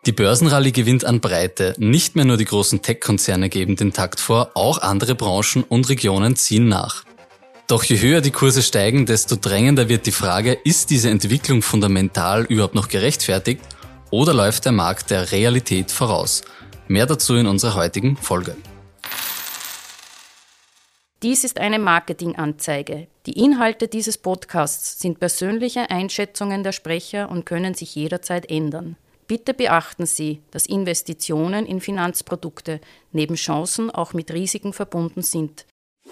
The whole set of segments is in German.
Die Börsenrallye gewinnt an Breite. Nicht mehr nur die großen Tech-Konzerne geben den Takt vor, auch andere Branchen und Regionen ziehen nach. Doch je höher die Kurse steigen, desto drängender wird die Frage, ist diese Entwicklung fundamental überhaupt noch gerechtfertigt oder läuft der Markt der Realität voraus? Mehr dazu in unserer heutigen Folge. Dies ist eine Marketinganzeige. Die Inhalte dieses Podcasts sind persönliche Einschätzungen der Sprecher und können sich jederzeit ändern. Bitte beachten Sie, dass Investitionen in Finanzprodukte neben Chancen auch mit Risiken verbunden sind.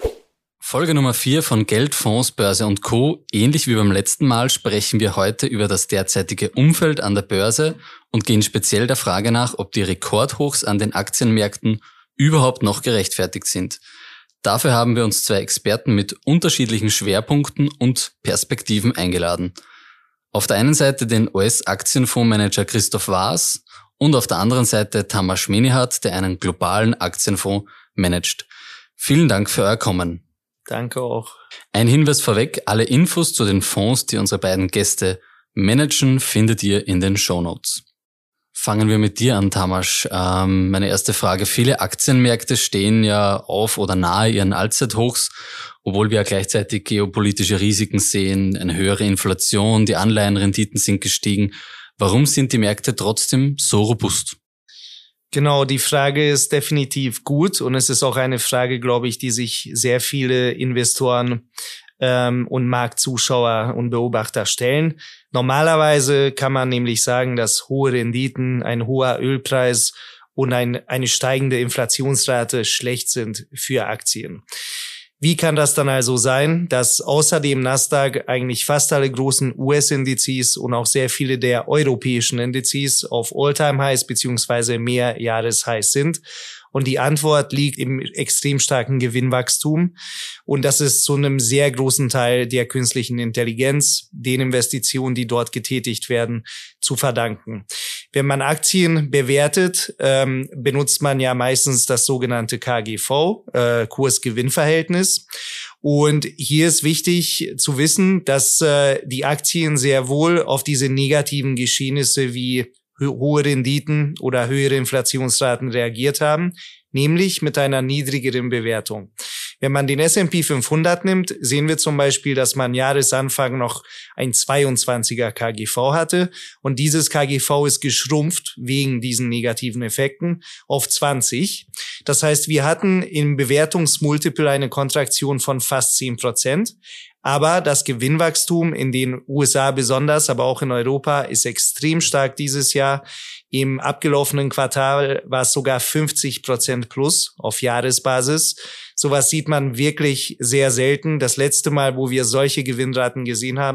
Folge Nummer 4 von Geld, Fonds, Börse und Co. Ähnlich wie beim letzten Mal sprechen wir heute über das derzeitige Umfeld an der Börse und gehen speziell der Frage nach, ob die Rekordhochs an den Aktienmärkten überhaupt noch gerechtfertigt sind. Dafür haben wir uns 2 Experten mit unterschiedlichen Schwerpunkten und Perspektiven eingeladen. Auf der einen Seite den US-Aktienfondsmanager Christoph Waas und auf der anderen Seite Tamas Menihat, der einen globalen Aktienfonds managt. Vielen Dank für euer Kommen. Danke auch. Ein Hinweis vorweg, alle Infos zu den Fonds, die unsere beiden Gäste managen, findet ihr in den Shownotes. Fangen wir mit dir an, Tamas. Meine erste Frage. Viele Aktienmärkte stehen ja auf oder nahe ihren Allzeithochs, obwohl wir ja gleichzeitig geopolitische Risiken sehen, eine höhere Inflation, die Anleihenrenditen sind gestiegen. Warum sind die Märkte trotzdem so robust? Genau, die Frage ist definitiv gut und es ist auch eine Frage, glaube ich, die sich sehr viele Investoren und Marktzuschauer und Beobachter stellen. Normalerweise kann man nämlich sagen, dass hohe Renditen, ein hoher Ölpreis und eine steigende Inflationsrate schlecht sind für Aktien. Wie kann das dann also sein, dass außer dem Nasdaq eigentlich fast alle großen US-Indizes und auch sehr viele der europäischen Indizes auf All-Time-Highs bzw. Mehrjahres-Highs sind? Und die Antwort liegt im extrem starken Gewinnwachstum. Und das ist zu einem sehr großen Teil der künstlichen Intelligenz, den Investitionen, die dort getätigt werden, zu verdanken. Wenn man Aktien bewertet, benutzt man ja meistens das sogenannte KGV, Kurs-Gewinn-Verhältnis. Und hier ist wichtig zu wissen, dass die Aktien sehr wohl auf diese negativen Geschehnisse wie hohe Renditen oder höhere Inflationsraten reagiert haben, nämlich mit einer niedrigeren Bewertung. Wenn man den S&P 500 nimmt, sehen wir zum Beispiel, dass man Jahresanfang noch ein 22er KGV hatte und dieses KGV ist geschrumpft wegen diesen negativen Effekten auf 20. Das heißt, wir hatten im Bewertungsmultiple eine Kontraktion von fast 10%. Aber das Gewinnwachstum in den USA besonders, aber auch in Europa ist extrem stark dieses Jahr. Im abgelaufenen Quartal war es sogar 50% plus auf Jahresbasis. Sowas sieht man wirklich sehr selten. Das letzte Mal, wo wir solche Gewinnwachstumsraten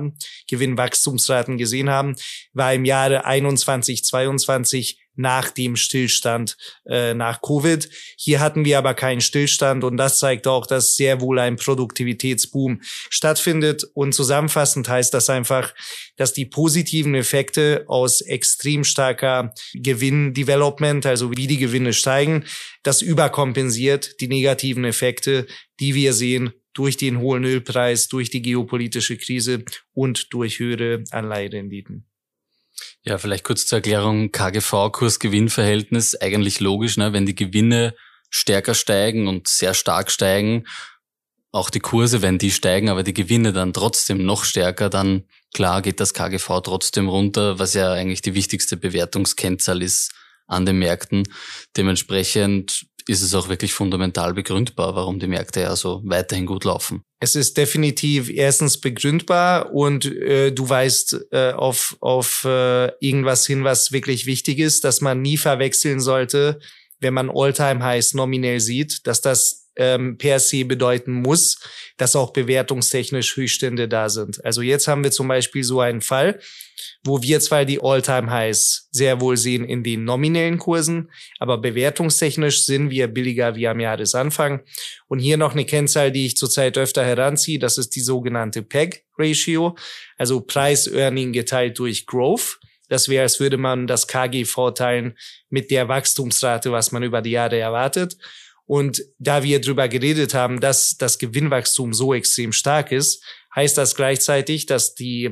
gesehen haben, war im Jahre 21, 22 nach dem Stillstand nach Covid. Hier hatten wir aber keinen Stillstand und das zeigt auch, dass sehr wohl ein Produktivitätsboom stattfindet. Und zusammenfassend heißt das einfach, dass die positiven Effekte aus extrem starker Gewinndevelopment, also wie die Gewinne steigen, das überkompensiert die negativen Effekte, die wir sehen durch den hohen Ölpreis, durch die geopolitische Krise und durch höhere Anleiherenditen. Ja, vielleicht kurz zur Erklärung, KGV, Kurs-Gewinn-Verhältnis, eigentlich logisch, ne? Wenn die Gewinne stärker steigen und sehr stark steigen, auch die Kurse, wenn die steigen, aber die Gewinne dann trotzdem noch stärker, dann klar geht das KGV trotzdem runter, was ja eigentlich die wichtigste Bewertungskennzahl ist an den Märkten. Dementsprechend ist es auch wirklich fundamental begründbar, warum die Märkte ja so weiterhin gut laufen. Es ist definitiv erstens begründbar und du weist auf irgendwas hin, was wirklich wichtig ist, dass man nie verwechseln sollte, wenn man All-Time-Highs nominell sieht, dass das per se bedeuten muss, dass auch bewertungstechnisch Höchststände da sind. Also jetzt haben wir zum Beispiel so einen Fall, wo wir zwar die All-Time-Highs sehr wohl sehen in den nominellen Kursen, aber bewertungstechnisch sind wir billiger wie am Jahresanfang. Und hier noch eine Kennzahl, die ich zurzeit öfter heranziehe, das ist die sogenannte PEG-Ratio, also Price-Earning geteilt durch Growth. Das wäre, als würde man das KGV teilen mit der Wachstumsrate, was man über die Jahre erwartet. Und da wir drüber geredet haben, dass das Gewinnwachstum so extrem stark ist, heißt das gleichzeitig, dass die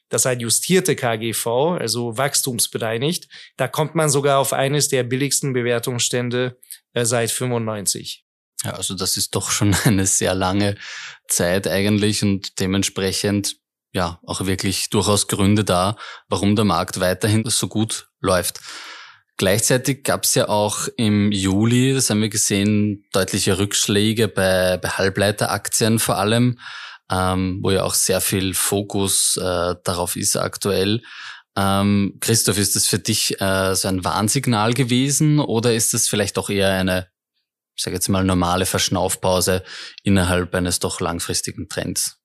das adjustierte KGV, also wachstumsbereinigt, da kommt man sogar auf eines der billigsten Bewertungsstände seit 95. Ja, also das ist doch schon eine sehr lange Zeit eigentlich und dementsprechend ja auch wirklich durchaus Gründe da, warum der Markt weiterhin so gut läuft. Gleichzeitig gab es ja auch im Juli, das haben wir gesehen, deutliche Rückschläge bei Halbleiteraktien vor allem, wo ja auch sehr viel Fokus darauf ist aktuell. Christoph, ist das für dich so ein Warnsignal gewesen oder ist das vielleicht auch eher eine, ich sage jetzt mal, normale Verschnaufpause innerhalb eines doch langfristigen Trends?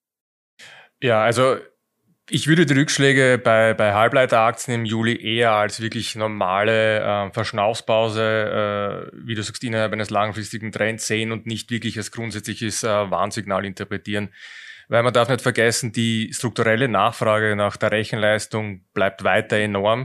Ja, also ich würde die Rückschläge bei Halbleiteraktien im Juli eher als wirklich normale Verschnaufspause, wie du sagst, innerhalb eines langfristigen Trends sehen und nicht wirklich als grundsätzliches Warnsignal interpretieren. Weil man darf nicht vergessen, die strukturelle Nachfrage nach der Rechenleistung bleibt weiter enorm.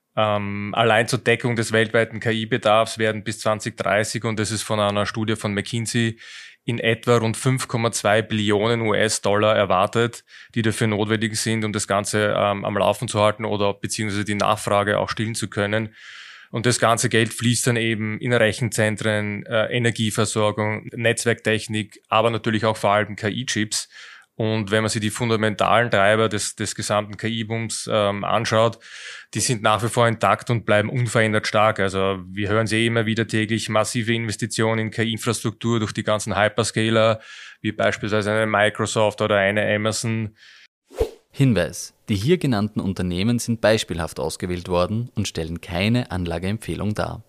Allein zur Deckung des weltweiten KI-Bedarfs werden bis 2030, und das ist von einer Studie von McKinsey, in etwa rund 5,2 Billionen US-Dollar erwartet, die dafür notwendig sind, um das Ganze am Laufen zu halten oder beziehungsweise die Nachfrage auch stillen zu können. Und das ganze Geld fließt dann eben in Rechenzentren, Energieversorgung, Netzwerktechnik, aber natürlich auch vor allem KI-Chips. Und wenn man sich die fundamentalen Treiber des gesamten KI-Booms anschaut, die sind nach wie vor intakt und bleiben unverändert stark. Also wir hören sie immer wieder täglich, massive Investitionen in KI-Infrastruktur durch die ganzen Hyperscaler, wie beispielsweise eine Microsoft oder eine Amazon. Hinweis: Die hier genannten Unternehmen sind beispielhaft ausgewählt worden und stellen keine Anlageempfehlung dar.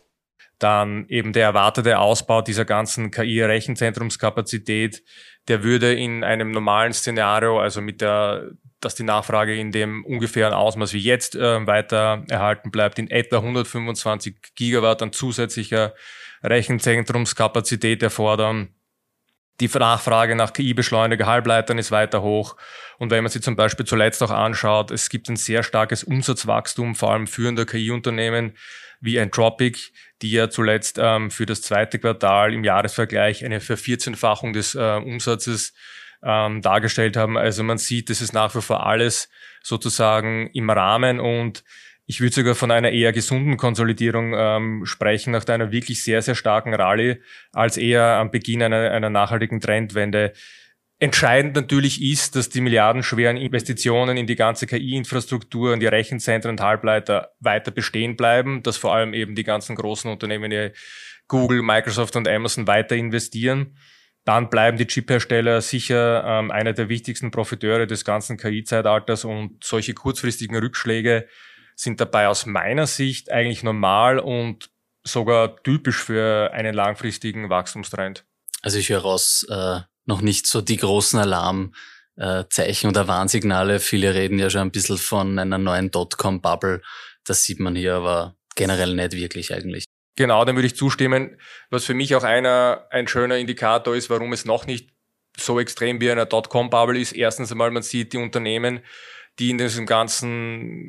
Dann eben der erwartete Ausbau dieser ganzen KI-Rechenzentrumskapazität, der würde in einem normalen Szenario, also dass die Nachfrage in dem ungefähren Ausmaß wie jetzt weiter erhalten bleibt, in etwa 125 Gigawatt an zusätzlicher Rechenzentrumskapazität erfordern. Die Nachfrage nach KI-Beschleuniger Halbleitern ist weiter hoch. Und wenn man sich zum Beispiel zuletzt auch anschaut, es gibt ein sehr starkes Umsatzwachstum, vor allem führender KI-Unternehmen wie Anthropic, die ja zuletzt für das zweite Quartal im Jahresvergleich eine Vervierzehnfachung des Umsatzes dargestellt haben. Also man sieht, das ist nach wie vor alles sozusagen im Rahmen, und ich würde sogar von einer eher gesunden Konsolidierung sprechen, nach einer wirklich sehr, sehr starken Rallye, als eher am Beginn einer nachhaltigen Trendwende. Entscheidend natürlich ist, dass die milliardenschweren Investitionen in die ganze KI-Infrastruktur, in die Rechenzentren und Halbleiter weiter bestehen bleiben, dass vor allem eben die ganzen großen Unternehmen wie Google, Microsoft und Amazon weiter investieren. Dann bleiben die Chip-Hersteller sicher einer der wichtigsten Profiteure des ganzen KI-Zeitalters, und solche kurzfristigen Rückschläge sind dabei aus meiner Sicht eigentlich normal und sogar typisch für einen langfristigen Wachstumstrend. Also ich höre raus, noch nicht so die großen Alarmzeichen oder Warnsignale. Viele reden ja schon ein bisschen von einer neuen Dotcom-Bubble. Das sieht man hier aber generell nicht wirklich eigentlich. Genau, dem würde ich zustimmen. Was für mich auch ein schöner Indikator ist, warum es noch nicht so extrem wie eine Dotcom-Bubble ist. Erstens einmal, man sieht die Unternehmen, die in diesem ganzen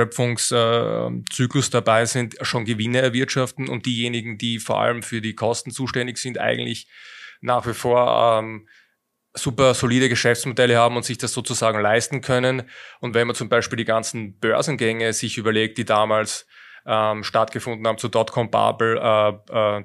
Wertschöpfungszyklus dabei sind, schon Gewinne erwirtschaften, und diejenigen, die vor allem für die Kosten zuständig sind, eigentlich nach wie vor super solide Geschäftsmodelle haben und sich das sozusagen leisten können. Und wenn man zum Beispiel die ganzen Börsengänge sich überlegt, die damals stattgefunden haben zur Dotcom-Bubble,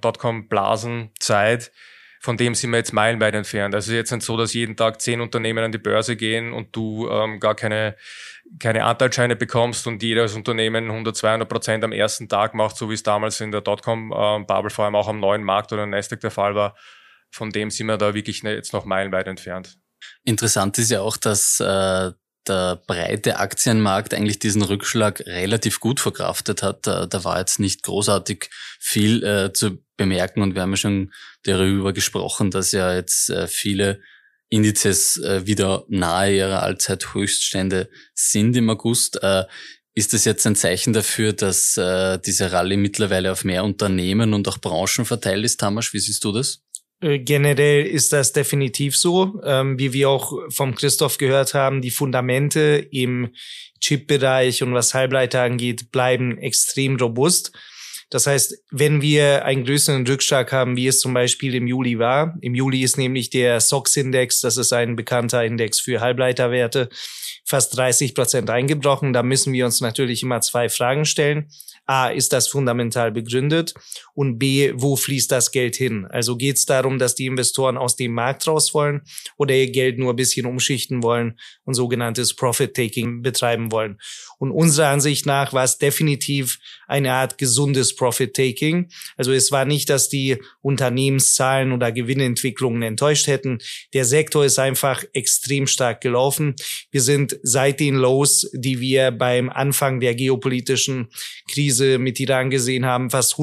Dotcom-Blasenzeit, von dem sind wir jetzt meilenweit entfernt. Also jetzt nicht so, dass jeden Tag 10 Unternehmen an die Börse gehen und du gar keine Anteilsscheine bekommst und jedes Unternehmen 100-200% am ersten Tag macht, so wie es damals in der Dotcom-Bubble vor allem auch am neuen Markt oder Nasdaq der Fall war. Von dem sind wir da wirklich jetzt noch meilenweit entfernt. Interessant ist ja auch, dass der breite Aktienmarkt eigentlich diesen Rückschlag relativ gut verkraftet hat. Da war jetzt nicht großartig viel zu bemerken, und wir haben ja schon darüber gesprochen, dass ja jetzt viele Indizes wieder nahe ihrer Allzeithöchststände sind im August. Ist das jetzt ein Zeichen dafür, dass diese Rallye mittlerweile auf mehr Unternehmen und auch Branchen verteilt ist, Tamas? Wie siehst du das? Generell ist das definitiv so. Wie wir auch vom Christoph gehört haben, die Fundamente im Chip-Bereich und was Halbleiter angeht, bleiben extrem robust. Das heißt, wenn wir einen größeren Rückschlag haben, wie es zum Beispiel im Juli war, im Juli ist nämlich der SOX-Index, das ist ein bekannter Index für Halbleiterwerte, fast 30% eingebrochen. Da müssen wir uns natürlich immer 2 Fragen stellen. A, ist das fundamental begründet? Und B, wo fließt das Geld hin? Also geht es darum, dass die Investoren aus dem Markt raus wollen oder ihr Geld nur ein bisschen umschichten wollen und sogenanntes Profit-Taking betreiben wollen? Und unserer Ansicht nach war es definitiv eine Art gesundes Profit-Taking. Also es war nicht, dass die Unternehmenszahlen oder Gewinnentwicklungen enttäuscht hätten. Der Sektor ist einfach extrem stark gelaufen. Wir sind seit den Lows, die wir beim Anfang der geopolitischen Krise mit Iran gesehen haben, fast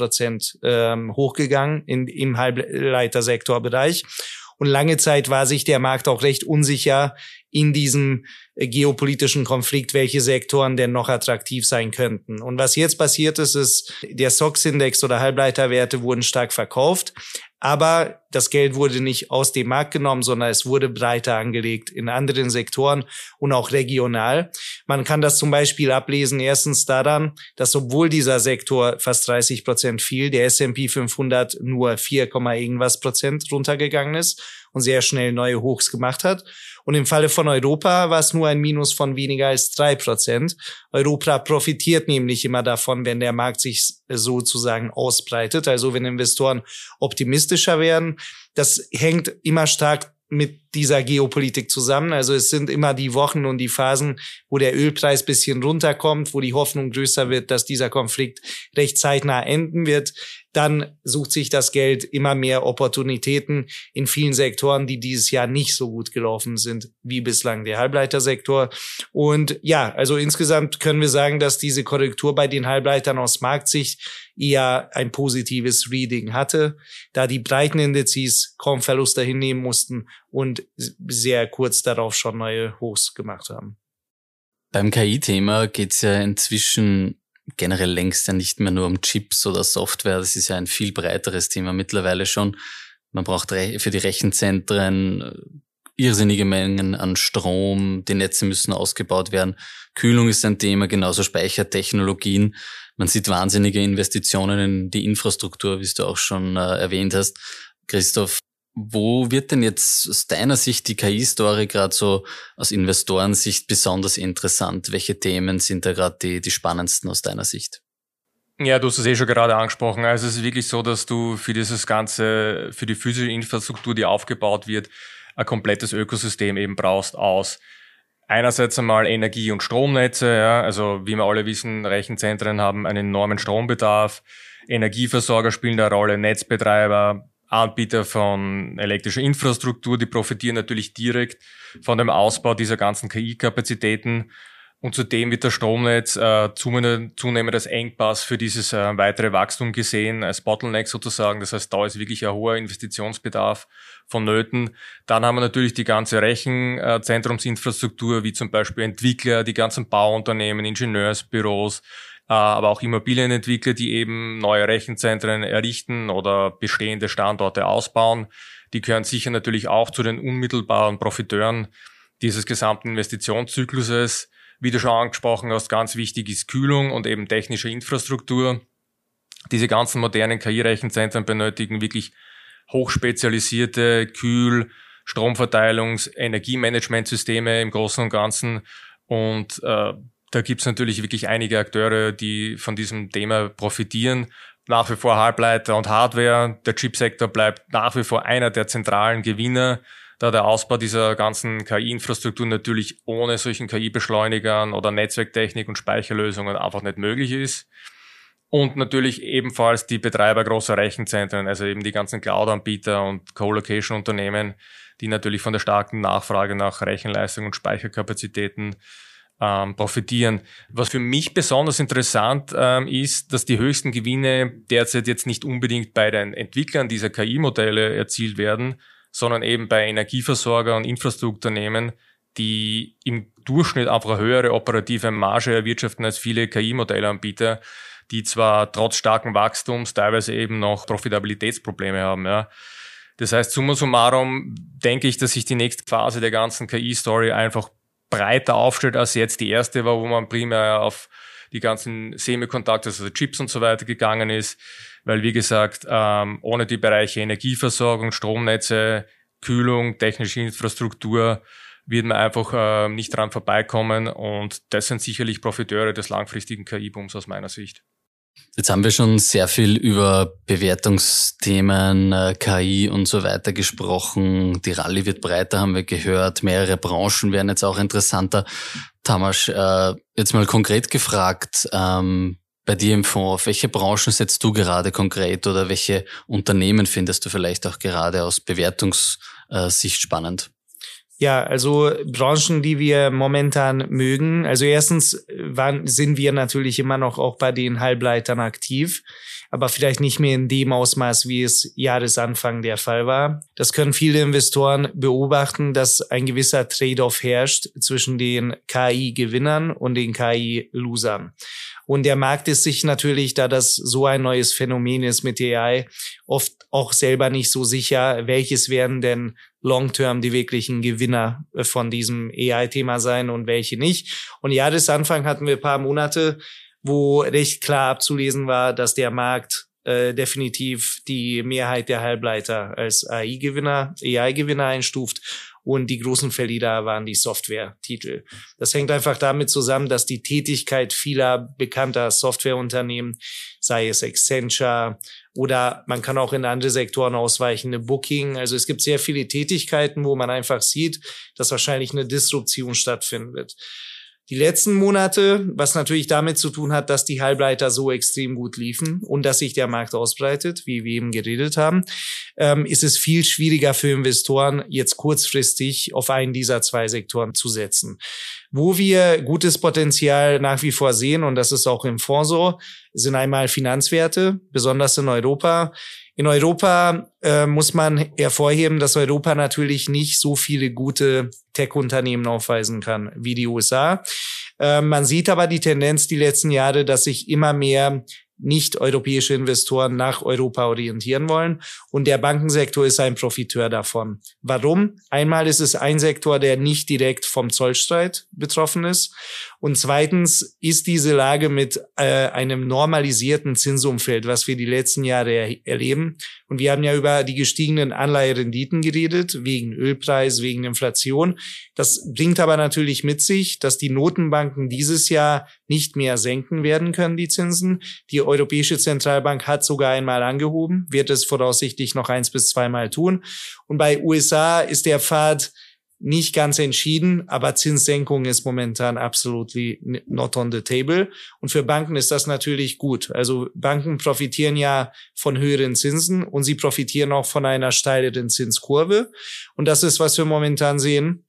100% hochgegangen im Halbleitersektorbereich. Und lange Zeit war sich der Markt auch recht unsicher in diesem geopolitischen Konflikt, welche Sektoren denn noch attraktiv sein könnten. Und was jetzt passiert ist, der SOX-Index oder Halbleiterwerte wurden stark verkauft, aber das Geld wurde nicht aus dem Markt genommen, sondern es wurde breiter angelegt in anderen Sektoren und auch regional. Man kann das zum Beispiel ablesen, erstens daran, dass obwohl dieser Sektor fast 30% fiel, der S&P 500 nur 4, irgendwas % runtergegangen ist und sehr schnell neue Hochs gemacht hat. Und im Falle von Europa war es nur ein Minus von weniger als 3%. Europa profitiert nämlich immer davon, wenn der Markt sich sozusagen ausbreitet, also wenn Investoren optimistischer werden. Das hängt immer stark mit dieser Geopolitik zusammen. Also es sind immer die Wochen und die Phasen, wo der Ölpreis bisschen runterkommt, wo die Hoffnung größer wird, dass dieser Konflikt recht zeitnah enden wird. Dann sucht sich das Geld immer mehr Opportunitäten in vielen Sektoren, die dieses Jahr nicht so gut gelaufen sind wie bislang der Halbleitersektor. Und ja, also insgesamt können wir sagen, dass diese Korrektur bei den Halbleitern aus Marktsicht eher ein positives Reading hatte, da die breiten Indizes kaum Verluste hinnehmen mussten und sehr kurz darauf schon neue Hochs gemacht haben. Beim KI-Thema geht's ja inzwischen generell längst ja nicht mehr nur um Chips oder Software. Das ist ja ein viel breiteres Thema mittlerweile schon. Man braucht für die Rechenzentren irrsinnige Mengen an Strom. Die Netze müssen ausgebaut werden. Kühlung ist ein Thema, genauso Speichertechnologien. Man sieht wahnsinnige Investitionen in die Infrastruktur, wie du auch schon erwähnt hast. Christoph, wo wird denn jetzt aus deiner Sicht die KI-Story gerade so aus Investorensicht besonders interessant? Welche Themen sind da gerade die spannendsten aus deiner Sicht? Ja, du hast es schon gerade angesprochen. Also es ist wirklich so, dass du für dieses Ganze, für die physische Infrastruktur, die aufgebaut wird, ein komplettes Ökosystem eben brauchst aus einerseits einmal Energie- und Stromnetze. Ja, also wie wir alle wissen, Rechenzentren haben einen enormen Strombedarf. Energieversorger spielen da eine Rolle, Netzbetreiber, Anbieter von elektrischer Infrastruktur, die profitieren natürlich direkt von dem Ausbau dieser ganzen KI-Kapazitäten. Und zudem wird das Stromnetz zunehmend als Engpass für dieses weitere Wachstum gesehen, als Bottleneck sozusagen. Das heißt, da ist wirklich ein hoher Investitionsbedarf vonnöten. Dann haben wir natürlich die ganze Rechenzentrumsinfrastruktur, wie zum Beispiel Entwickler, die ganzen Bauunternehmen, Ingenieursbüros, aber auch Immobilienentwickler, die eben neue Rechenzentren errichten oder bestehende Standorte ausbauen. Die gehören sicher natürlich auch zu den unmittelbaren Profiteuren dieses gesamten Investitionszykluses. Wie du schon angesprochen hast, ganz wichtig ist Kühlung und eben technische Infrastruktur. Diese ganzen modernen KI-Rechenzentren benötigen wirklich hochspezialisierte Kühl-, Stromverteilungs-, Energiemanagementsysteme im Großen und Ganzen. Und da gibt's natürlich wirklich einige Akteure, die von diesem Thema profitieren. Nach wie vor Halbleiter und Hardware. Der Chipsektor bleibt nach wie vor einer der zentralen Gewinner, da der Ausbau dieser ganzen KI-Infrastruktur natürlich ohne solchen KI-Beschleunigern oder Netzwerktechnik und Speicherlösungen einfach nicht möglich ist. Und natürlich ebenfalls die Betreiber großer Rechenzentren, also eben die ganzen Cloud-Anbieter und Co-Location-Unternehmen, die natürlich von der starken Nachfrage nach Rechenleistung und Speicherkapazitäten profitieren. Was für mich besonders interessant ist, dass die höchsten Gewinne derzeit jetzt nicht unbedingt bei den Entwicklern dieser KI-Modelle erzielt werden, sondern eben bei Energieversorger und Infrastrukturunternehmen, die im Durchschnitt einfach eine höhere operative Marge erwirtschaften als viele KI-Modellanbieter, die zwar trotz starken Wachstums teilweise eben noch Profitabilitätsprobleme haben. Ja. Das heißt, summa summarum denke ich, dass sich die nächste Phase der ganzen KI-Story einfach breiter aufstellt, als jetzt die erste war, wo man primär auf die ganzen Semiconductors, also Chips und so weiter gegangen ist, weil wie gesagt, ohne die Bereiche Energieversorgung, Stromnetze, Kühlung, technische Infrastruktur wird man einfach nicht dran vorbeikommen und das sind sicherlich Profiteure des langfristigen KI-Booms aus meiner Sicht. Jetzt haben wir schon sehr viel über Bewertungsthemen, KI und so weiter gesprochen. Die Rallye wird breiter, haben wir gehört. Mehrere Branchen werden jetzt auch interessanter. Tamas, jetzt mal konkret gefragt, bei dir im Fonds, auf welche Branchen setzt du gerade konkret oder welche Unternehmen findest du vielleicht auch gerade aus Bewertungssicht spannend? Ja, also Branchen, die wir momentan mögen. Also erstens sind wir natürlich immer noch auch bei den Halbleitern aktiv, aber vielleicht nicht mehr in dem Ausmaß, wie es Jahresanfang der Fall war. Das können viele Investoren beobachten, dass ein gewisser Trade-off herrscht zwischen den KI-Gewinnern und den KI-Losern. Und der Markt ist sich natürlich, da das so ein neues Phänomen ist mit AI, oft auch selber nicht so sicher, welches werden denn long-term die wirklichen Gewinner von diesem AI-Thema sein und welche nicht. Und Jahresanfang hatten wir ein paar Monate, wo recht klar abzulesen war, dass der Markt definitiv die Mehrheit der Halbleiter als AI-Gewinner einstuft. Und die großen Verlierer waren die Software-Titel. Das hängt einfach damit zusammen, dass die Tätigkeit vieler bekannter Softwareunternehmen, sei es Accenture oder man kann auch in andere Sektoren ausweichen, eine Booking. Also es gibt sehr viele Tätigkeiten, wo man einfach sieht, dass wahrscheinlich eine Disruption stattfinden wird. Die letzten Monate, was natürlich damit zu tun hat, dass die Halbleiter so extrem gut liefen und dass sich der Markt ausbreitet, wie wir eben geredet haben, ist es viel schwieriger für Investoren, jetzt kurzfristig auf einen dieser zwei Sektoren zu setzen. Wo wir gutes Potenzial nach wie vor sehen, und das ist auch im Fonds so, sind einmal Finanzwerte, besonders in Europa. In Europa muss man hervorheben, dass Europa natürlich nicht so viele gute Tech-Unternehmen aufweisen kann wie die USA. Man sieht aber die Tendenz die letzten Jahre, dass sich immer mehr nicht-europäische Investoren nach Europa orientieren wollen. Und der Bankensektor ist ein Profiteur davon. Warum? Einmal ist es ein Sektor, der nicht direkt vom Zollstreit betroffen ist. Und zweitens ist diese Lage mit einem normalisierten Zinsumfeld, was wir die letzten Jahre erleben. Und wir haben ja über die gestiegenen Anleiherenditen geredet, wegen Ölpreis, wegen Inflation. Das bringt aber natürlich mit sich, dass die Notenbanken dieses Jahr nicht mehr senken werden können, die Zinsen. Die Europäische Zentralbank hat sogar einmal angehoben, wird es voraussichtlich noch 1 bis 2 Mal tun. Und bei USA ist der Pfad nicht ganz entschieden, aber Zinssenkung ist momentan absolutely not on the table. Und für Banken ist das natürlich gut. Also Banken profitieren ja von höheren Zinsen und sie profitieren auch von einer steileren Zinskurve. Und das ist, was wir momentan sehen,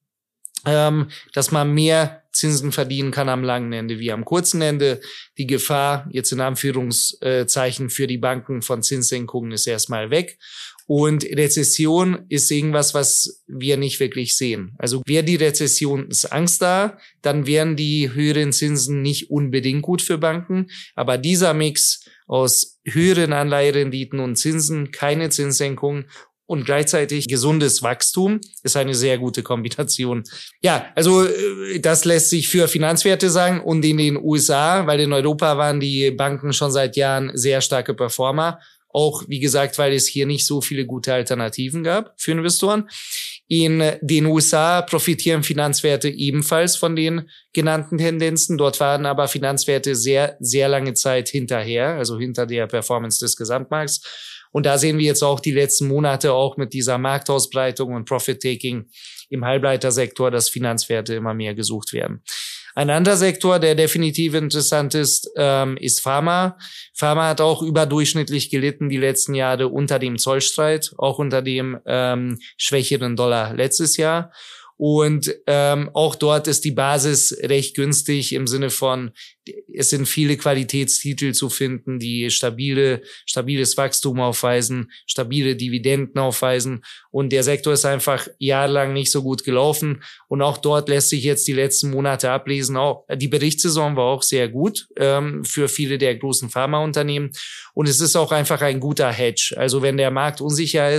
dass man mehr Zinsen verdienen kann am langen Ende wie am kurzen Ende. Die Gefahr, jetzt in Anführungszeichen, für die Banken von Zinssenkungen ist erstmal weg. Und Rezession ist irgendwas, was wir nicht wirklich sehen. Also wäre die Rezessionsangst da, dann wären die höheren Zinsen nicht unbedingt gut für Banken. Aber dieser Mix aus höheren Anleiherenditen und Zinsen, keine Zinssenkung und gleichzeitig gesundes Wachstum ist eine sehr gute Kombination. Ja, also das lässt sich für Finanzwerte sagen und in den USA, weil in Europa waren die Banken schon seit Jahren sehr starke Performer. Auch, wie gesagt, weil es hier nicht so viele gute Alternativen gab für Investoren. In den USA profitieren Finanzwerte ebenfalls von den genannten Tendenzen. Dort waren aber Finanzwerte sehr, sehr lange Zeit hinterher, also hinter der Performance des Gesamtmarkts. Und da sehen wir jetzt auch die letzten Monate auch mit dieser Marktausbreitung und Profit-Taking im Halbleitersektor, dass Finanzwerte immer mehr gesucht werden. Ein anderer Sektor, der definitiv interessant ist, ist Pharma. Pharma hat auch überdurchschnittlich gelitten die letzten Jahre unter dem Zollstreit, auch unter dem schwächeren Dollar letztes Jahr. Und auch dort ist die Basis recht günstig im Sinne von, es sind viele Qualitätstitel zu finden, die stabiles Wachstum aufweisen, stabile Dividenden aufweisen. Und der Sektor ist einfach jahrelang nicht so gut gelaufen. Und auch dort lässt sich jetzt die letzten Monate ablesen. Auch die Berichtssaison war auch sehr gut für viele der großen Pharmaunternehmen. Und es ist auch einfach ein guter Hedge. Also wenn der Markt unsicher ist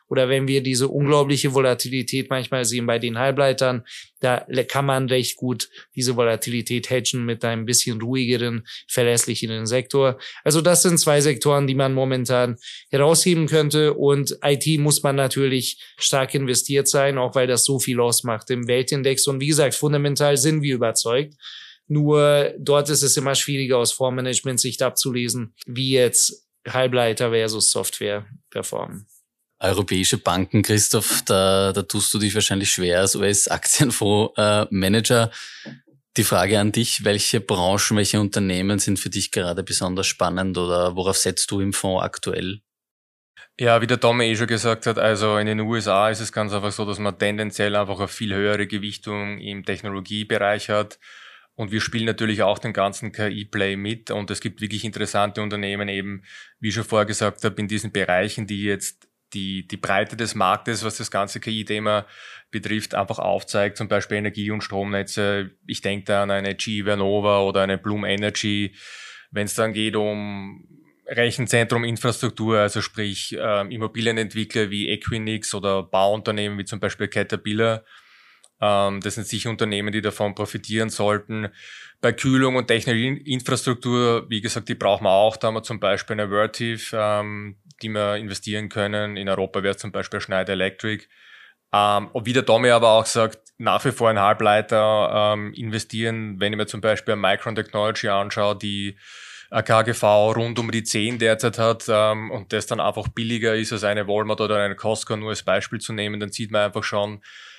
oder wenn wir diese unglaubliche Volatilität manchmal sehen bei den Halbleitern, da kann man recht gut diese Volatilität hedgen mit einem bisschen ruhigeren, verlässlicheren Sektor. Also das sind 2 Sektoren, die man momentan herausheben könnte, und IT muss man natürlich stark investiert sein, auch weil das so viel ausmacht im Weltindex, und wie gesagt, fundamental sind wir überzeugt. Nur dort ist es immer schwieriger aus Fondsmanagement-Sicht abzulesen, wie jetzt Halbleiter versus Software performen. Europäische Banken, Christoph, da tust du dich wahrscheinlich schwer als US-Aktienfonds-Manager. Die Frage an dich, welche Branchen, welche Unternehmen sind für dich gerade besonders spannend oder worauf setzt du im Fonds aktuell? Ja, wie der Tom schon gesagt hat, also in den USA ist es ganz einfach so, dass man tendenziell einfach eine viel höhere Gewichtung im Technologiebereich hat. Und wir spielen natürlich auch den ganzen KI-Play mit, und es gibt wirklich interessante Unternehmen eben, wie ich schon vorher gesagt habe, in diesen Bereichen, die jetzt die Breite des Marktes, was das ganze KI-Thema betrifft, einfach aufzeigt, zum Beispiel Energie- und Stromnetze. Ich denke da an eine GE Vernova oder eine Bloom Energy, wenn es dann geht um Rechenzentrum-Infrastruktur, also sprich Immobilienentwickler wie Equinix oder Bauunternehmen wie zum Beispiel Caterpillar. Das sind sicher Unternehmen, die davon profitieren sollten. Bei Kühlung und Technologieinfrastruktur, wie gesagt, die brauchen wir auch. Da haben wir zum Beispiel eine Vertiv, die wir investieren können. In Europa wäre es zum Beispiel Schneider Electric. Und wie der Tommy aber auch sagt, nach wie vor in Halbleiter investieren. Wenn ich mir zum Beispiel Micron Technology anschaue, die KGV rund um die 10 derzeit hat und das dann einfach billiger ist als eine Walmart oder eine Costco, nur als Beispiel zu nehmen, dann sieht man einfach schon,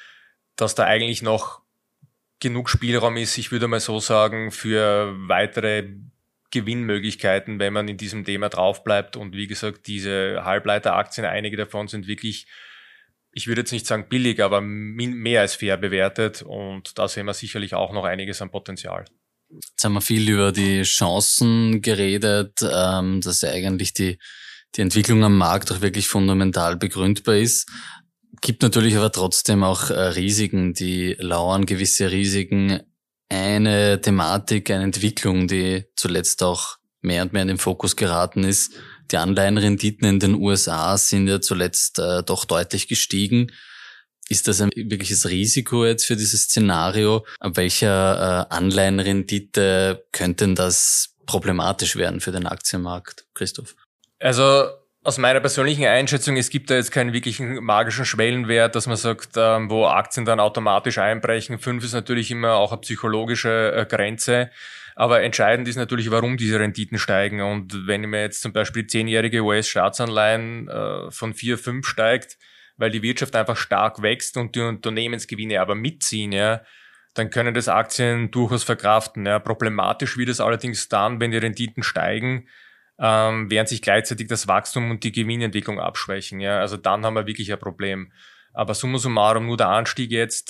dass da eigentlich noch genug Spielraum ist, ich würde mal so sagen, für weitere Gewinnmöglichkeiten, wenn man in diesem Thema drauf bleibt. Und wie gesagt, diese Halbleiteraktien, einige davon sind wirklich, ich würde jetzt nicht sagen billig, aber mehr als fair bewertet, und da sehen wir sicherlich auch noch einiges an Potenzial. Jetzt haben wir viel über die Chancen geredet, dass ja eigentlich die Entwicklung am Markt auch wirklich fundamental begründbar ist. Gibt natürlich aber trotzdem auch Risiken, die lauern, gewisse Risiken. Eine Thematik, eine Entwicklung, die zuletzt auch mehr und mehr in den Fokus geraten ist. Die Anleihenrenditen in den USA sind ja zuletzt doch deutlich gestiegen. Ist das ein wirkliches Risiko jetzt für dieses Szenario? Ab welcher Anleihenrendite könnte denn das problematisch werden für den Aktienmarkt, Christoph? Also aus meiner persönlichen Einschätzung, es gibt da jetzt keinen wirklichen magischen Schwellenwert, dass man sagt, wo Aktien dann automatisch einbrechen. 5 ist natürlich immer auch eine psychologische Grenze. Aber entscheidend ist natürlich, warum diese Renditen steigen. Und wenn mir jetzt zum Beispiel 10-jährige US-Staatsanleihen von 4, 5 steigt, weil die Wirtschaft einfach stark wächst und die Unternehmensgewinne aber mitziehen, ja, dann können das Aktien durchaus verkraften. Ja. Problematisch wird es allerdings dann, wenn die Renditen steigen, während sich gleichzeitig das Wachstum und die Gewinnentwicklung abschwächen. Ja. Also dann haben wir wirklich ein Problem. Aber summa summarum, nur der Anstieg jetzt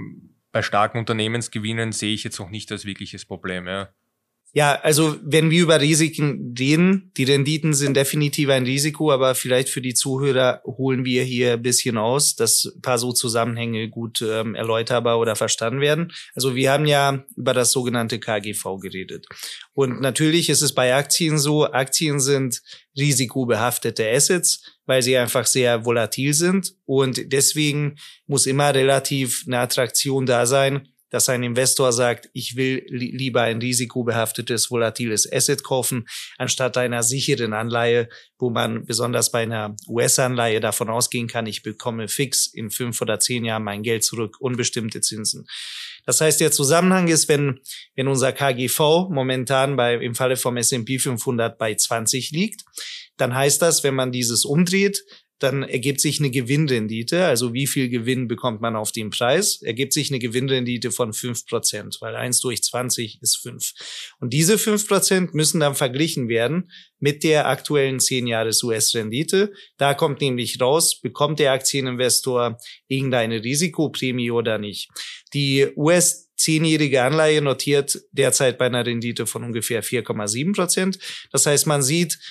bei starken Unternehmensgewinnen sehe ich jetzt noch nicht als wirkliches Problem. Ja. Ja, also wenn wir über Risiken reden, die Renditen sind definitiv ein Risiko, aber vielleicht für die Zuhörer holen wir hier ein bisschen aus, dass ein paar so Zusammenhänge gut erläuterbar oder verstanden werden. Also wir haben ja über das sogenannte KGV geredet. Und natürlich ist es bei Aktien so, Aktien sind risikobehaftete Assets, weil sie einfach sehr volatil sind. Und deswegen muss immer relativ eine Attraktion da sein, dass ein Investor sagt, ich will lieber ein risikobehaftetes, volatiles Asset kaufen, anstatt einer sicheren Anleihe, wo man besonders bei einer US-Anleihe davon ausgehen kann, ich bekomme fix in 5 oder 10 Jahren mein Geld zurück, unbestimmte Zinsen. Das heißt, der Zusammenhang ist, wenn unser KGV momentan im Falle vom S&P 500 bei 20 liegt, dann heißt das, wenn man dieses umdreht, dann ergibt sich eine Gewinnrendite, also wie viel Gewinn bekommt man auf den Preis, ergibt sich eine Gewinnrendite von 5%, weil 1 durch 20 ist 5. Und diese 5% müssen dann verglichen werden mit der aktuellen 10-Jahres-US-Rendite. Da kommt nämlich raus, bekommt der Aktieninvestor irgendeine Risikoprämie oder nicht. Die US-10-jährige Anleihe notiert derzeit bei einer Rendite von ungefähr 4,7%. Das heißt, man sieht,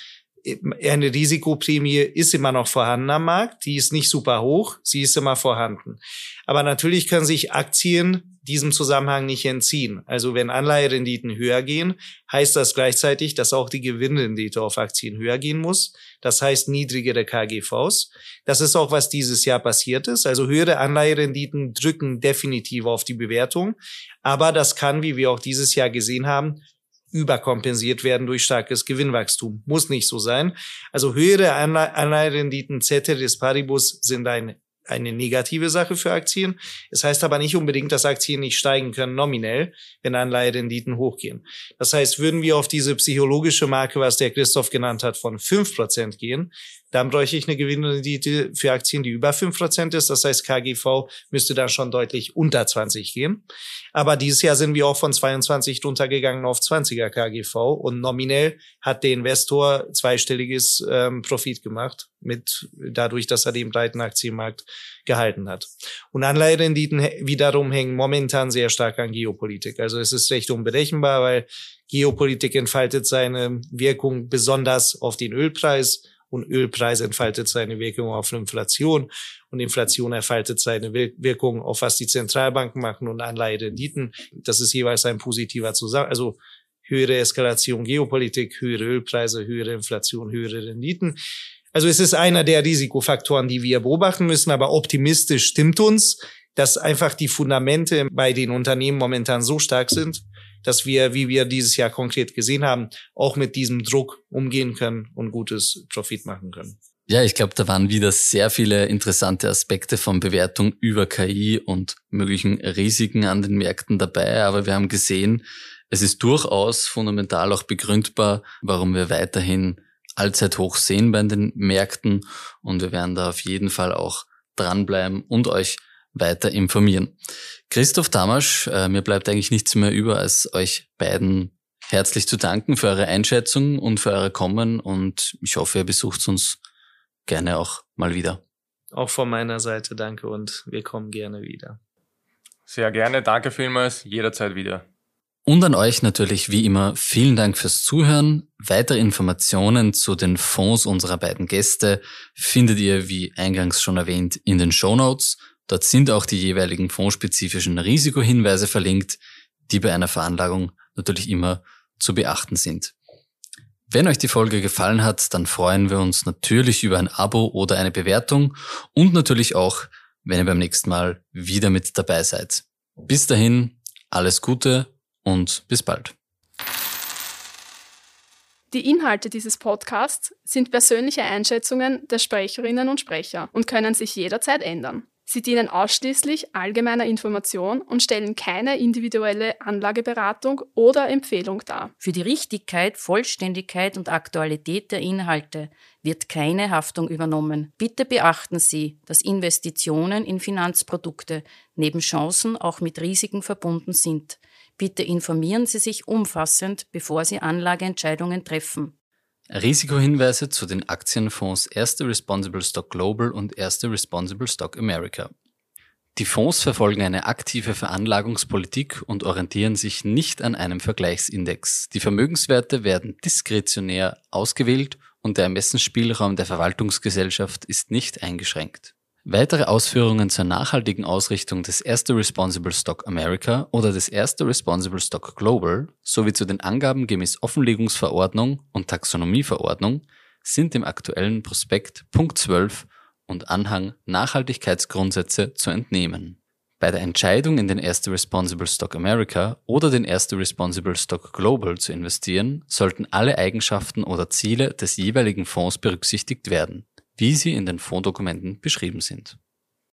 eine Risikoprämie ist immer noch vorhanden am Markt, die ist nicht super hoch, sie ist immer vorhanden. Aber natürlich können sich Aktien diesem Zusammenhang nicht entziehen. Also wenn Anleiherenditen höher gehen, heißt das gleichzeitig, dass auch die Gewinnrendite auf Aktien höher gehen muss. Das heißt niedrigere KGVs. Das ist auch, was dieses Jahr passiert ist. Also höhere Anleiherenditen drücken definitiv auf die Bewertung. Aber das kann, wie wir auch dieses Jahr gesehen haben, überkompensiert werden durch starkes Gewinnwachstum. Muss nicht so sein. Also höhere Anleiherenditen, ceteris paribus, sind eine negative Sache für Aktien. Es heißt aber nicht unbedingt, dass Aktien nicht steigen können nominell, wenn Anleiherenditen hochgehen. Das heißt, würden wir auf diese psychologische Marke, was der Christoph genannt hat, von 5% gehen, dann bräuchte ich eine Gewinnrendite für Aktien, die über 5% ist. Das heißt, KGV müsste dann schon deutlich unter 20 gehen. Aber dieses Jahr sind wir auch von 22 runtergegangen auf 20er KGV und nominell hat der Investor zweistelliges Profit gemacht, dadurch, dass er den breiten Aktienmarkt gehalten hat. Und Anleiherenditen wiederum hängen momentan sehr stark an Geopolitik. Also es ist recht unberechenbar, weil Geopolitik entfaltet seine Wirkung besonders auf den Ölpreis. Und Ölpreis entfaltet seine Wirkung auf Inflation und Inflation entfaltet seine Wirkung auf was die Zentralbanken machen und Anleiherenditen. Das ist jeweils ein positiver Zusammenhang. Also höhere Eskalation Geopolitik, höhere Ölpreise, höhere Inflation, höhere Renditen. Also es ist einer der Risikofaktoren, die wir beobachten müssen, aber optimistisch stimmt uns, dass einfach die Fundamente bei den Unternehmen momentan so stark sind, dass wir, wie wir dieses Jahr konkret gesehen haben, auch mit diesem Druck umgehen können und gutes Profit machen können. Ja, ich glaube, da waren wieder sehr viele interessante Aspekte von Bewertung über KI und möglichen Risiken an den Märkten dabei. Aber wir haben gesehen, es ist durchaus fundamental auch begründbar, warum wir weiterhin Allzeithoch sehen bei den Märkten. Und wir werden da auf jeden Fall auch dranbleiben und euch weiter informieren. Christoph, Tamás, mir bleibt eigentlich nichts mehr über, als euch beiden herzlich zu danken für eure Einschätzung und für eure Kommen und ich hoffe, ihr besucht uns gerne auch mal wieder. Auch von meiner Seite danke und wir kommen gerne wieder. Sehr gerne, danke vielmals, jederzeit wieder. Und an euch natürlich wie immer vielen Dank fürs Zuhören. Weitere Informationen zu den Fonds unserer beiden Gäste findet ihr, wie eingangs schon erwähnt, in den Shownotes. Dort sind auch die jeweiligen fondsspezifischen Risikohinweise verlinkt, die bei einer Veranlagung natürlich immer zu beachten sind. Wenn euch die Folge gefallen hat, dann freuen wir uns natürlich über ein Abo oder eine Bewertung und natürlich auch, wenn ihr beim nächsten Mal wieder mit dabei seid. Bis dahin, alles Gute und bis bald. Die Inhalte dieses Podcasts sind persönliche Einschätzungen der Sprecherinnen und Sprecher und können sich jederzeit ändern. Sie dienen ausschließlich allgemeiner Information und stellen keine individuelle Anlageberatung oder Empfehlung dar. Für die Richtigkeit, Vollständigkeit und Aktualität der Inhalte wird keine Haftung übernommen. Bitte beachten Sie, dass Investitionen in Finanzprodukte neben Chancen auch mit Risiken verbunden sind. Bitte informieren Sie sich umfassend, bevor Sie Anlageentscheidungen treffen. Risikohinweise zu den Aktienfonds Erste Responsible Stock Global und Erste Responsible Stock America. Die Fonds verfolgen eine aktive Veranlagungspolitik und orientieren sich nicht an einem Vergleichsindex. Die Vermögenswerte werden diskretionär ausgewählt und der Ermessensspielraum der Verwaltungsgesellschaft ist nicht eingeschränkt. Weitere Ausführungen zur nachhaltigen Ausrichtung des Erste Responsible Stock America oder des Erste Responsible Stock Global sowie zu den Angaben gemäß Offenlegungsverordnung und Taxonomieverordnung sind im aktuellen Prospekt Punkt 12 und Anhang Nachhaltigkeitsgrundsätze zu entnehmen. Bei der Entscheidung in den Erste Responsible Stock America oder den Erste Responsible Stock Global zu investieren, sollten alle Eigenschaften oder Ziele des jeweiligen Fonds berücksichtigt werden, wie sie in den Fondsdokumenten beschrieben sind.